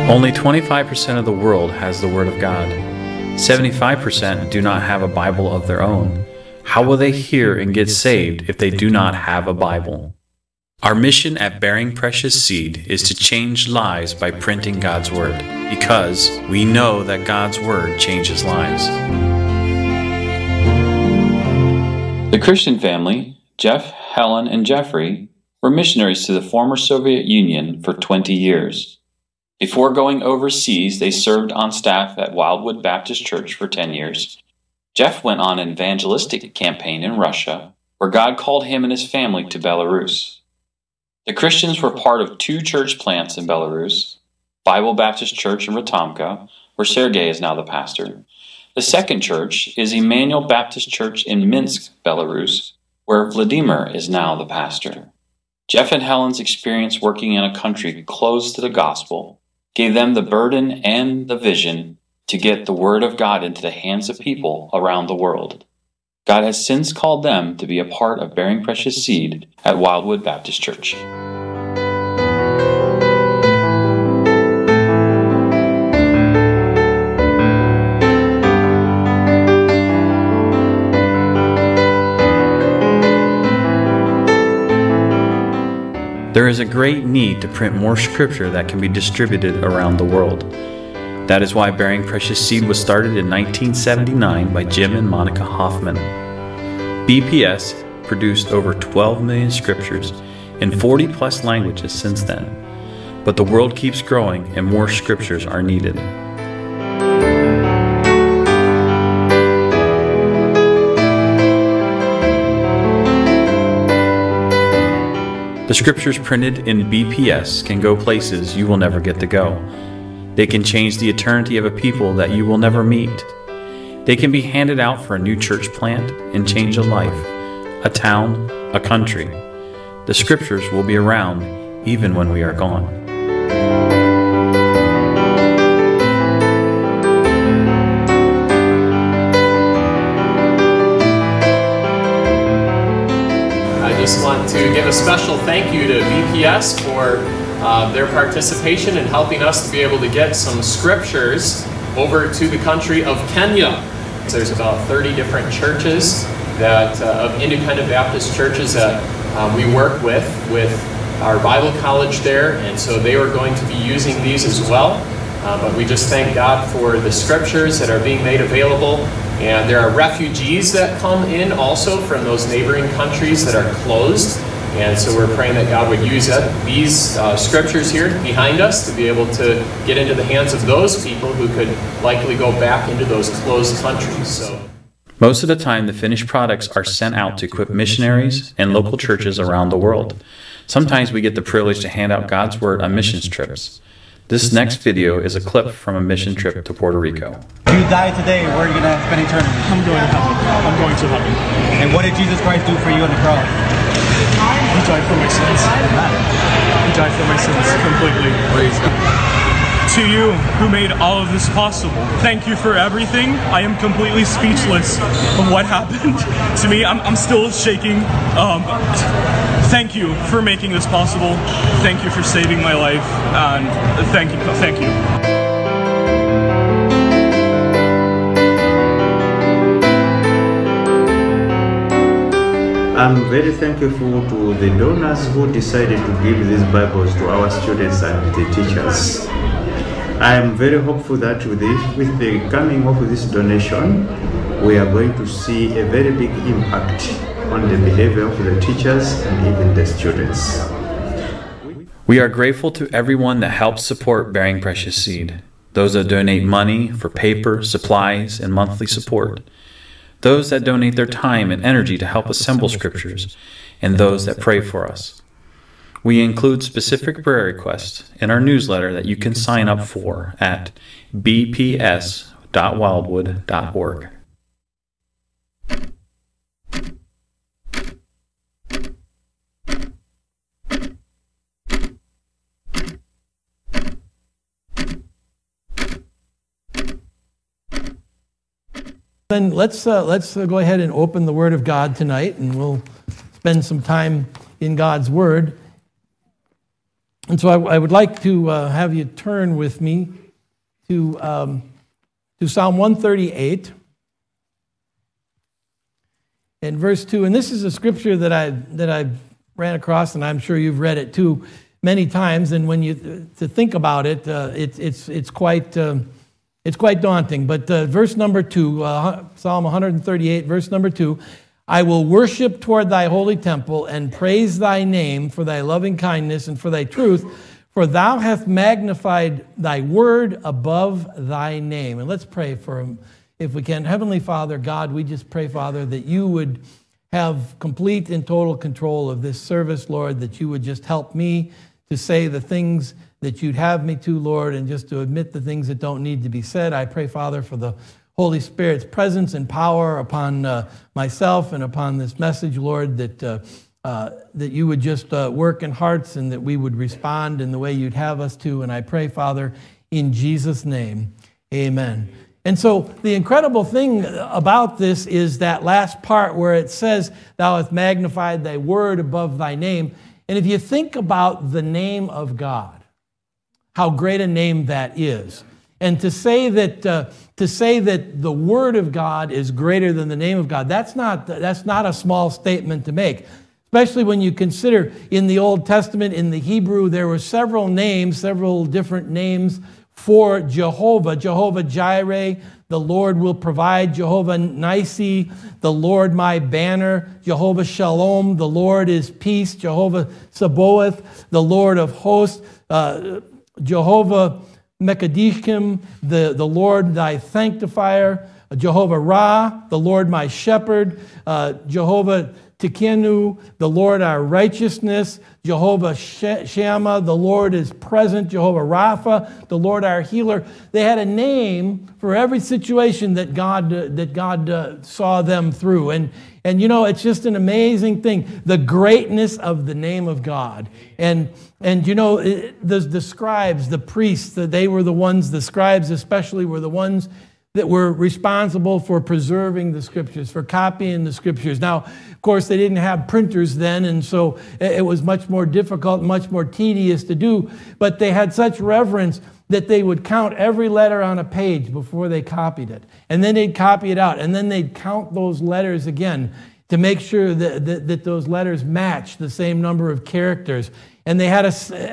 Only 25% of the world has the Word of God. 75% do not have a Bible of their own. How will they hear and get saved if they do not have a Bible? Our mission at Bearing Precious Seed is to change lives by printing God's Word, because we know that God's Word changes lives. The Christian family, Jeff, Helen, and Jeffrey, were missionaries to the former Soviet Union for 20 years. Before going overseas, they served on staff at Wildwood Baptist Church for 10 years. Jeff went on an evangelistic campaign in Russia, where God called him and his family to Belarus. The Christians were part of 2 church plants in Belarus, Bible Baptist Church in Ratomka, where Sergei is now the pastor. The second church is Emmanuel Baptist Church in Minsk, Belarus, where Vladimir is now the pastor. Jeff and Helen's experience working in a country closed to the gospel gave them the burden and the vision to get the Word of God into the hands of people around the world. God has since called them to be a part of Bearing Precious Seed at Wildwood Baptist Church. There is a great need to print more scripture that can be distributed around the world. That is why Bearing Precious Seed was started in 1979 by Jim and Monica Hoffman. BPS produced over 12 million scriptures in 40-plus languages since then. But the world keeps growing and more scriptures are needed. The scriptures printed in BPS can go places you will never get to go. They can change the eternity of a people that you will never meet. They can be handed out for a new church plant and change a life, a town, a country. The scriptures will be around even when we are gone. I just want to give a special thank you to BPS for their participation in helping us to be able to get some scriptures over to the country of Kenya. There's about 30 different churches that of independent Baptist churches that we work with our Bible college there, and so they are going to be using these as well. But we just thank God for the scriptures that are being made available. And there are refugees that come in also from those neighboring countries that are closed. And so we're praying that God would use these scriptures here behind us to be able to get into the hands of those people who could likely go back into those closed countries. So, most of the time, the finished products are sent out to equip missionaries and local churches around the world. Sometimes we get the privilege to hand out God's Word on missions trips. This next video is a clip from a mission trip to Puerto Rico. If you die today, where are you going to spend eternity? I'm going to heaven. I'm going to heaven. And what did Jesus Christ do for you on the cross? He died for my sins. He died for my sins completely. To you, who made all of this possible, thank you for everything. I am completely speechless of what happened to me. I'm still shaking. Thank you for making this possible. Thank you for saving my life. And thank you. Thank you. I'm very thankful to the donors who decided to give these Bibles to our students and the teachers. I am very hopeful that with the coming of this donation, we are going to see a very big impact on the behavior of the teachers and even the students. We are grateful to everyone that helps support Bearing Precious Seed. Those that donate money for paper, supplies, and monthly support. Those that donate their time and energy to help assemble scriptures, and those that pray for us. We include specific prayer requests in our newsletter that you can sign up for at bps.wildwood.org. Then let's go ahead and open the Word of God tonight, and we'll spend some time in God's Word. And so I would like to have you turn with me to Psalm 138 and verse 2. And this is a scripture that I ran across, and I'm sure you've read it too many times. And when you to think about it, it's quite daunting. But verse number 2, Psalm 138, verse number 2. I will worship toward thy holy temple and praise thy name for thy loving kindness and for thy truth, for thou hast magnified thy word above thy name. And let's pray for him if we can. Heavenly Father, God, we just pray, Father, that you would have complete and total control of this service, Lord, that you would just help me to say the things that you'd have me to, Lord, and just to admit the things that don't need to be said. I pray, Father, for the Holy Spirit's presence and power upon myself and upon this message, Lord, that you would just work in hearts and that we would respond in the way you'd have us to. And I pray, Father, in Jesus' name, amen. And so the incredible thing about this is that last part where it says, thou hast magnified thy word above thy name. And if you think about the name of God, how great a name that is. And to say that the Word of God is greater than the name of God, that's not a small statement to make. Especially when you consider in the Old Testament, in the Hebrew, there were several different names for Jehovah. Jehovah Jireh, the Lord will provide. Jehovah Nissi, the Lord my banner. Jehovah Shalom, the Lord is peace. Jehovah Sabaoth, the Lord of hosts. Jehovah Mekadishkim, the Lord thy sanctifier. Jehovah Ra, the Lord my shepherd. Jehovah Tikenu, the Lord our righteousness. Jehovah Shammah, the Lord is present. Jehovah Rapha, the Lord our healer. They had a name for every situation that God saw them through. And you know, it's just an amazing thing, the greatness of the name of God. And you know, the scribes, the priests, the scribes especially were the ones that were responsible for preserving the scriptures, for copying the scriptures. Now, of course, they didn't have printers then, and so it was much more difficult, much more tedious to do, but they had such reverence that they would count every letter on a page before they copied it. And then they'd copy it out, and then they'd count those letters again to make sure that those letters matched the same number of characters. And they had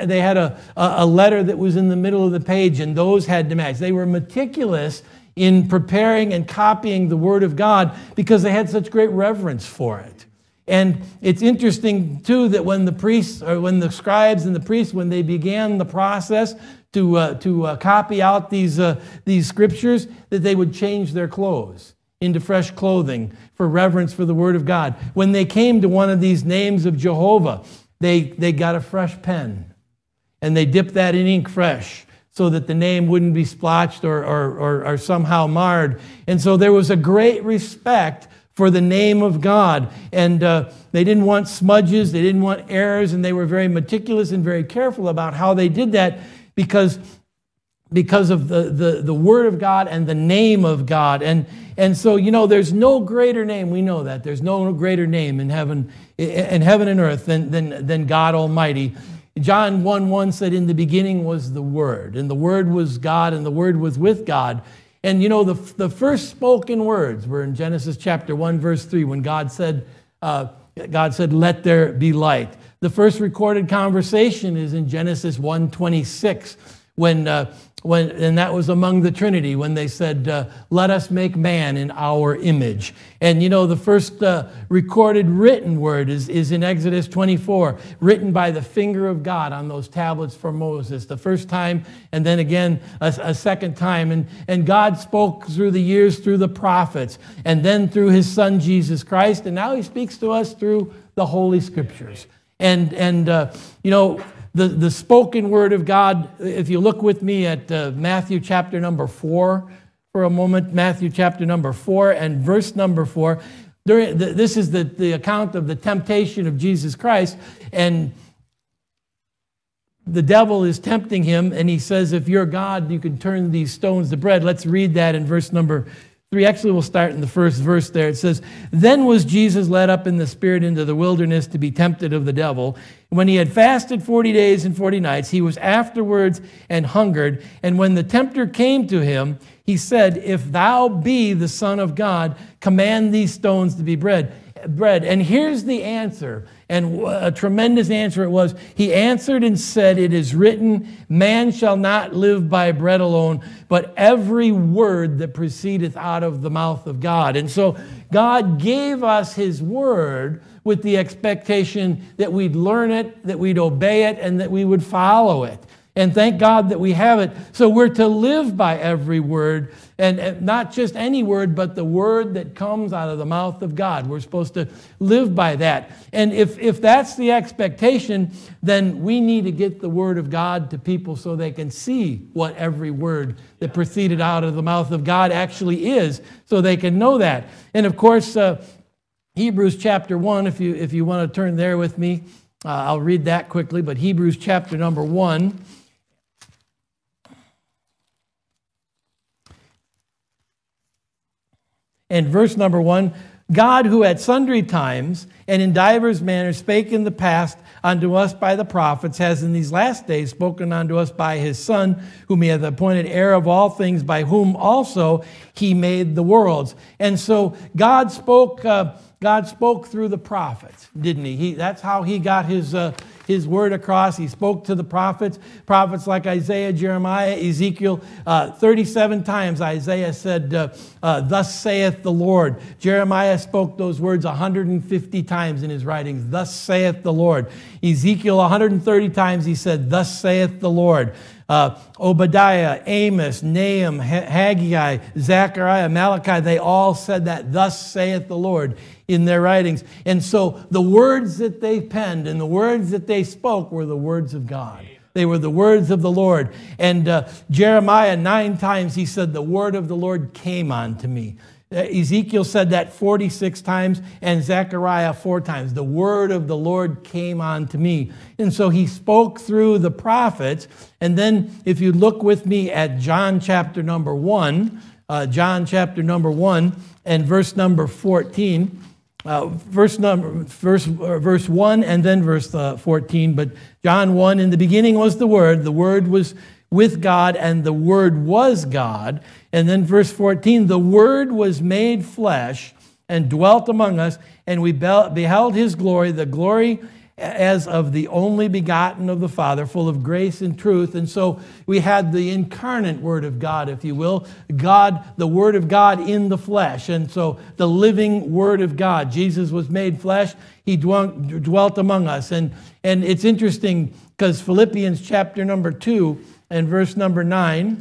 a letter that was in the middle of the page, and those had to match. They were meticulous in preparing and copying the Word of God because they had such great reverence for it. And it's interesting, too, that when the scribes and the priests, when they began the process to copy out these scriptures, that they would change their clothes into fresh clothing for reverence for the Word of God. When they came to one of these names of Jehovah, they got a fresh pen, and they dipped that in ink fresh, so that the name wouldn't be splotched or somehow marred. And so there was a great respect for the name of God. And they didn't want smudges, they didn't want errors, and they were very meticulous and very careful about how they did that because of the Word of God and the name of God. And so, you know, there's no greater name, we know that. There's no greater name in heaven and earth than God Almighty. John 1:1 said, in the beginning was the Word, and the Word was God, and the Word was with God. And you know, the first spoken words were in Genesis chapter 1, verse 3, when God said, let there be light. The first recorded conversation is in Genesis 1:26, and that was among the Trinity, when they said, let us make man in our image. And you know, the first recorded written word is in Exodus 24, written by the finger of God on those tablets for Moses, the first time, and then again a second time. And God spoke through the years through the prophets, and then through his Son, Jesus Christ, and now he speaks to us through the Holy Scriptures. And you know, the spoken word of God, if you look with me at Matthew chapter number 4 for a moment, Matthew chapter number 4 and verse number 4. This is the account of the temptation of Jesus Christ, and the devil is tempting him, and he says, if you're God, you can turn these stones to bread. Let's read that in verse number 3. Actually, we'll start in the first verse there. It says, "Then was Jesus led up in the Spirit into the wilderness to be tempted of the devil. When he had fasted 40 days and 40 nights, he was afterwards and hungered. And when the tempter came to him, he said, 'If thou be the Son of God, command these stones to be bread.'" And here's the answer, and a tremendous answer it was. He answered and said, "It is written, man shall not live by bread alone, but every word that proceedeth out of the mouth of God." And so God gave us his word with the expectation that we'd learn it, that we'd obey it, and that we would follow it. And thank God that we have it. So we're to live by every word, and not just any word, but the word that comes out of the mouth of God. We're supposed to live by that. And if that's the expectation, then we need to get the word of God to people so they can see what every word that proceeded out of the mouth of God actually is, so they can know that. And of course, Hebrews chapter 1, if you want to turn there with me, I'll read that quickly, but Hebrews chapter number 1. And verse number 1, "God, who at sundry times and in divers manners spake in the past unto us by the prophets, has in these last days spoken unto us by his Son, whom he hath appointed heir of all things, by whom also he made the worlds." And so God spoke through the prophets, didn't he? That's how he got his word across. He spoke to the prophets like Isaiah, Jeremiah, Ezekiel. 37 times Isaiah said, "Thus saith the Lord." Jeremiah spoke those words 150 times in his writings, "Thus saith the Lord." Ezekiel 130 times he said, "Thus saith the Lord." Obadiah, Amos, Nahum, Haggai, Zechariah, Malachi, they all said that, "Thus saith the Lord," in their writings. And so the words that they penned and the words that they spoke were the words of God. They were the words of the Lord. And Jeremiah 9 times he said, "The word of the Lord came unto me." Ezekiel said that 46 times, and Zechariah 4 times. The word of the Lord came unto me. And so he spoke through the prophets. And then if you look with me at John chapter number 1, and verse number 14, verse 1 and then verse 14. But John 1, "In the beginning was the Word was with God, and the Word was God." And then verse 14, "The Word was made flesh and dwelt among us, and we beheld his glory, the glory as of the only begotten of the Father, full of grace and truth." And so we had the incarnate Word of God, if you will. God, the Word of God in the flesh. And so the living Word of God. Jesus was made flesh. He dwelt among us. And it's interesting because Philippians chapter number 2 and verse number 9.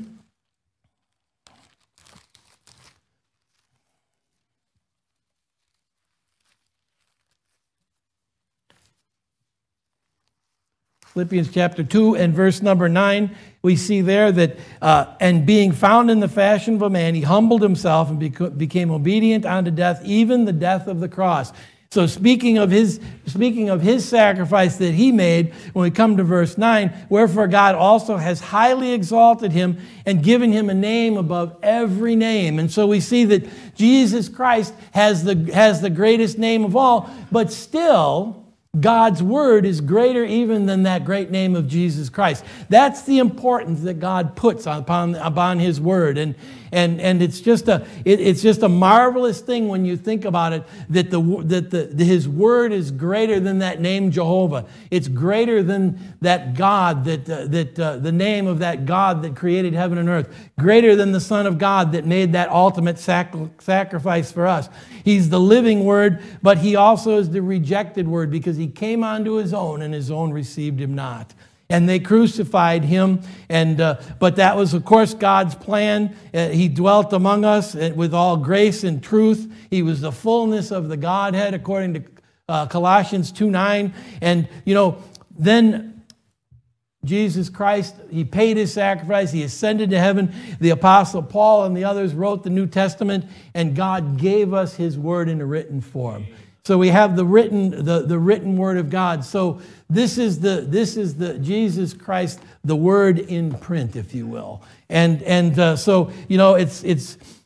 Philippians chapter 2 and verse number 9, we see there that, "And being found in the fashion of a man, he humbled himself and became obedient unto death, even the death of the cross." So speaking of his sacrifice that he made, when we come to verse 9, "Wherefore God also has highly exalted him and given him a name above every name." And so we see that Jesus Christ has the greatest name of all, but still God's word is greater even than that great name of Jesus Christ. That's the importance that God puts upon his word. And it's just a marvelous thing when you think about it, that his word is greater than that name Jehovah. It's greater than that God, the name of that God that created heaven and earth. Greater than the Son of God that made that ultimate sacrifice for us. He's the living word, but he also is the rejected word, because he came unto his own, and his own received him not. And they crucified him, but that was, of course, God's plan. He dwelt among us with all grace and truth. He was the fullness of the Godhead, according to Colossians 2:9. And, then Jesus Christ, he paid his sacrifice. He ascended to heaven. The Apostle Paul and the others wrote the New Testament, and God gave us his word in a written form. So we have the written word of God. So this is the Jesus Christ, the word in print, if you will. And so it's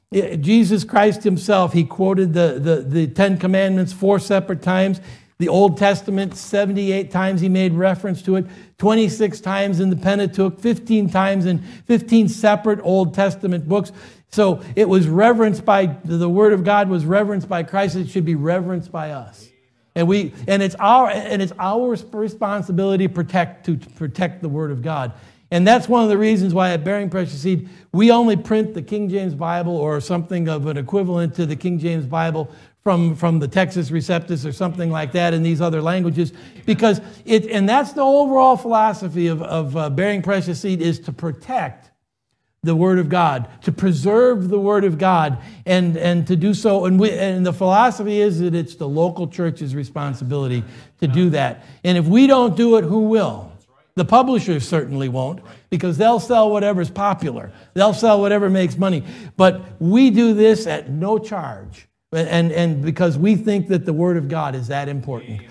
Jesus Christ himself, he quoted the Ten Commandments 4 separate times. The Old Testament, 78 times he made reference to it, 26 times in the Pentateuch, 15 times in 15 separate Old Testament books. So it was reverenced by, the Word of God was reverenced by Christ. It should be reverenced by us. And it's our responsibility to protect the Word of God. And that's one of the reasons why at Bearing Precious Seed, we only print the King James Bible or something of an equivalent to the King James Bible from the Texas Receptus or something like that in these other languages, because and that's the overall philosophy of Bearing Precious Seed, is to protect the Word of God, to preserve the Word of God, and to do so. And the philosophy is that it's the local church's responsibility to do that. And if we don't do it, who will? The publishers certainly won't, because they'll sell whatever's popular. They'll sell whatever makes money. But we do this at no charge. And because we think that the Word of God is that important.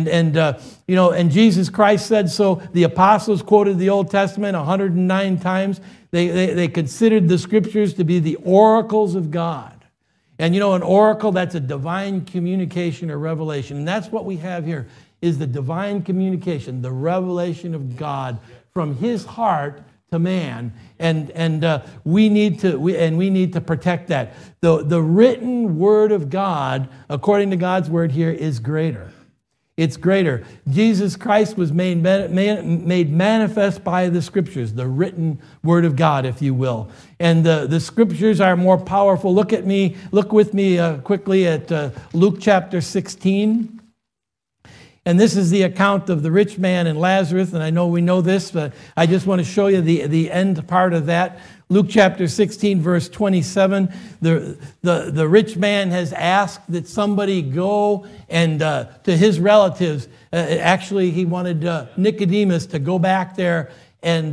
And Jesus Christ said so. The apostles quoted the Old Testament 109 times. They considered the Scriptures to be the oracles of God. And an oracle, that's a divine communication or revelation. And that's what we have here, is the divine communication, the revelation of God from His heart to man, and we need to protect that. The written Word of God, according to God's Word here, is greater. It's greater. Jesus Christ was made manifest by the Scriptures, the written Word of God, if you will. And the Scriptures are more powerful. Look with me quickly at Luke chapter 16. And this is the account of the rich man and Lazarus, and I know we know this, but I just want to show you the end part of that. Luke chapter 16, verse 27, the rich man has asked that somebody go and to his relatives. Actually, he wanted Nicodemus to go back there and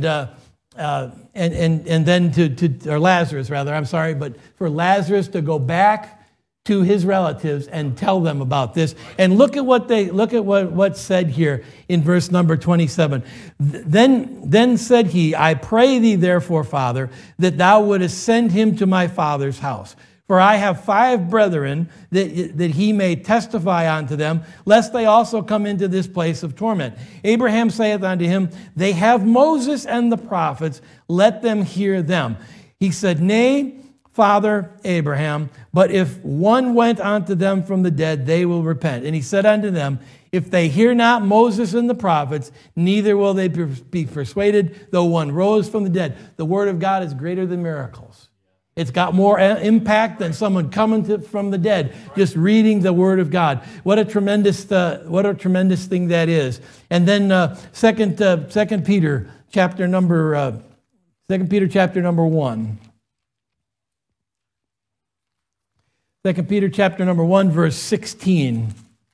then or Lazarus rather, I'm sorry, but for Lazarus to go back to his relatives and tell them about this. And look at what's said here in verse number 27. Then said he, I pray thee therefore, Father, that thou wouldest send him to my father's house. For I have 5 brethren, that he may testify unto them, lest they also come into this place of torment. Abraham saith unto him, they have Moses and the prophets, let them hear them. He said, Nay, Father Abraham, but if one went unto them from the dead, they will repent. And he said unto them, if they hear not Moses and the prophets, neither will they be persuaded, though one rose from the dead. The Word of God is greater than miracles. It's got more impact than someone coming from the dead, just reading the Word of God. What a tremendous thing that is. And then 2 Peter chapter number 1. 2 Peter chapter number 1, verse 16.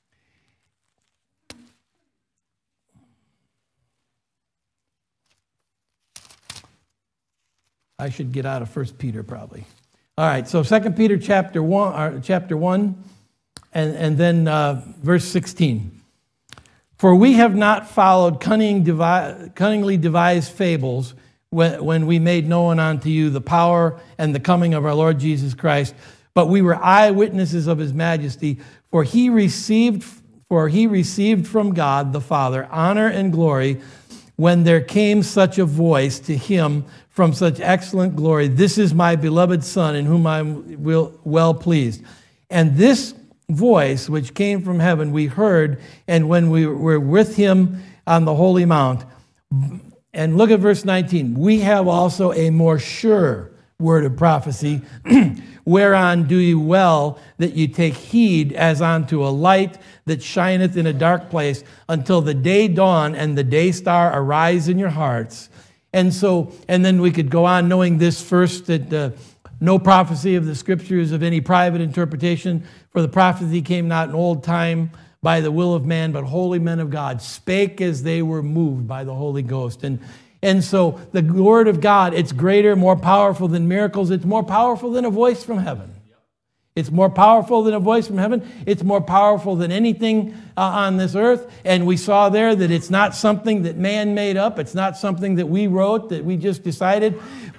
I should get out of 1 Peter probably. All right, so 2 Peter chapter 1, and then verse 16. For we have not followed cunningly devised fables when we made known unto you the power and the coming of our Lord Jesus Christ, but we were eyewitnesses of his majesty, for he received from God the Father honor and glory when there came such a voice to him from such excellent glory, this is my beloved Son, in whom I am well pleased. And this voice which came from heaven we heard, and when we were with him on the holy mount. And look at verse 19. We have also a more sure word of prophecy, whereon do ye well that ye take heed as unto a light that shineth in a dark place until the day dawn and the day star arise in your hearts. And then we could go on knowing this first, that no prophecy of the Scriptures of any private interpretation, for the prophecy came not in old time by the will of man, but holy men of God spake as they were moved by the Holy Ghost. And so the Word of God, it's greater, more powerful than miracles. It's more powerful than a voice from heaven. It's more powerful than a voice from heaven. It's more powerful than anything on this earth. And we saw there that it's not something that man made up. It's not something that we wrote, that we just decided.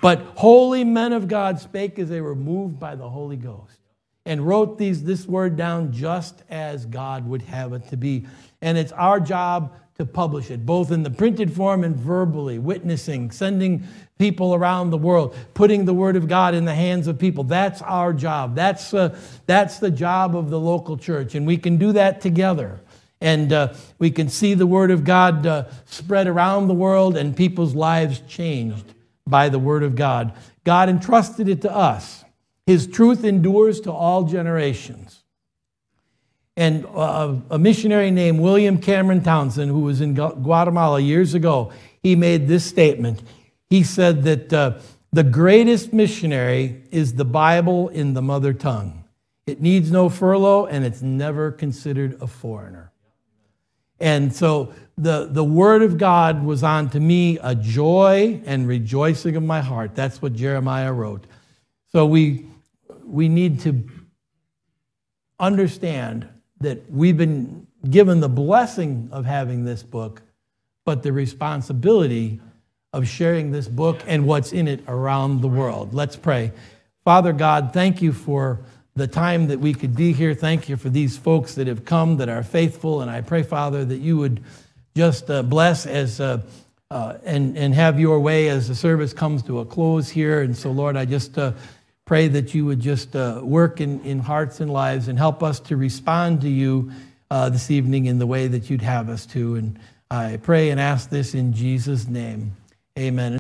But holy men of God spake as they were moved by the Holy Ghost, and wrote this word down just as God would have it to be. And it's our job to publish it, both in the printed form and verbally, witnessing, sending people around the world, putting the Word of God in the hands of people. That's our job. That's the job of the local church, and we can do that together. And we can see the Word of God spread around the world and people's lives changed by the Word of God. God entrusted it to us. His truth endures to all generations. And a missionary named William Cameron Townsend, who was in Guatemala years ago, he made this statement. He said that the greatest missionary is the Bible in the mother tongue. It needs no furlough, and it's never considered a foreigner. And so the Word of God was unto me a joy and rejoicing of my heart. That's what Jeremiah wrote. So we need to understand that we've been given the blessing of having this book, but the responsibility of sharing this book and what's in it around the world. Let's pray. Father God, thank you for the time that we could be here. Thank you for these folks that have come, that are faithful. And I pray, Father, that you would just bless as and have your way as the service comes to a close here. And so, Lord, I just pray that you would just work in hearts and lives and help us to respond to you this evening in the way that you'd have us to. And I pray and ask this in Jesus' name. Amen.